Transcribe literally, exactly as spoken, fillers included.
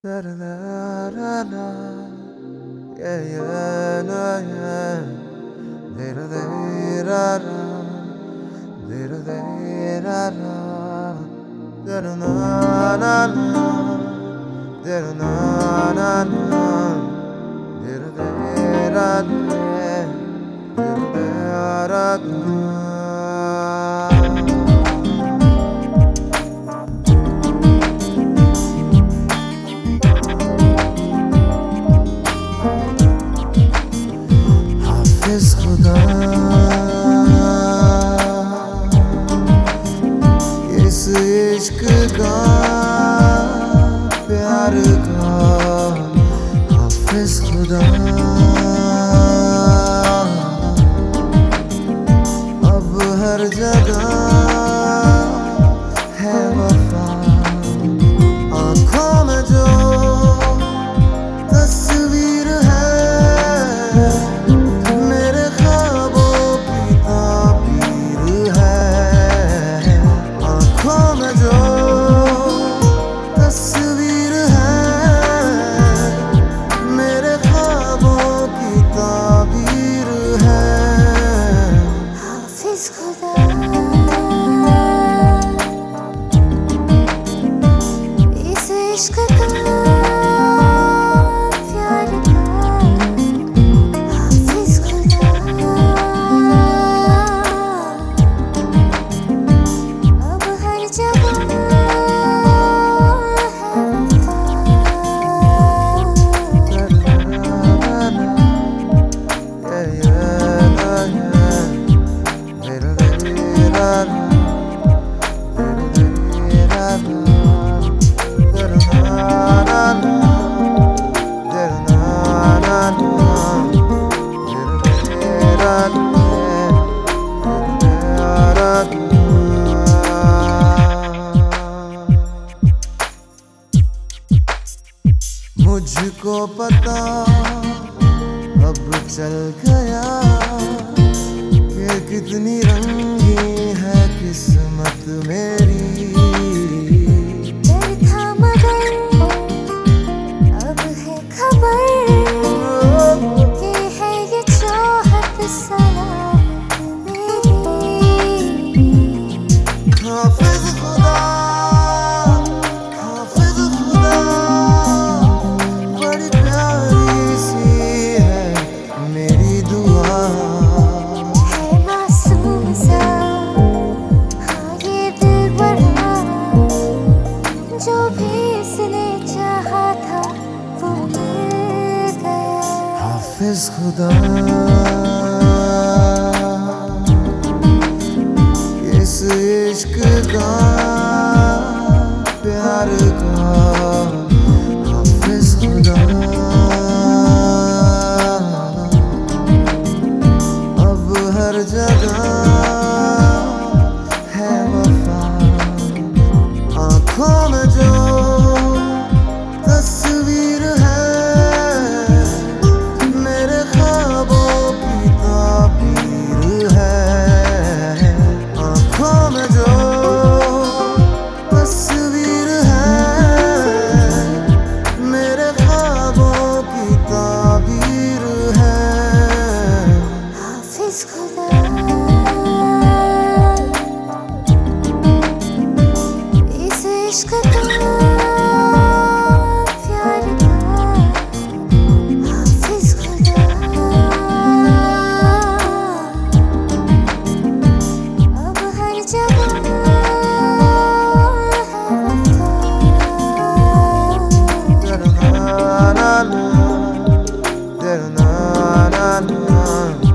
Da da da da da. Yeah, yeah, nah, yeah. Da da da da da. Da da da da da. Da da na na na. Da da na na na. Da da da da da. Da da da da. हाफिज खुदा इस इश्क का प्यार का हाफिज खुदा अब हर जगह है वफा आँखों में जो तस्वीर है तस्वीर है मेरे ख्वाबों की ताबीर है हाफिज खुदा इस इश्क का प्यार का हाफिज खुदा अब हर जगह मुझको पता अब चल गया कि कितनी रंगी है किस्मत मेरी डर था मगर अब है खबर कि है ये चाहत सलामत मेरी हाफिज खुदा जो भी इसने चाहा था वो मिल गया हाफिज खुदा इस इश्क का प्यार का हाफिज खुदा अब हर जगह है वफा आँखों में जो तस्वीर है मेरे ख्वाबों की ताबीर है आँखों में जो तस्वीर है मेरे ख्वाबों की ताबीर है हाफिज खुदा इश्क का प्यार का हाफिज खुदा अब हर जगह है वफा Da da na na, da da na na na.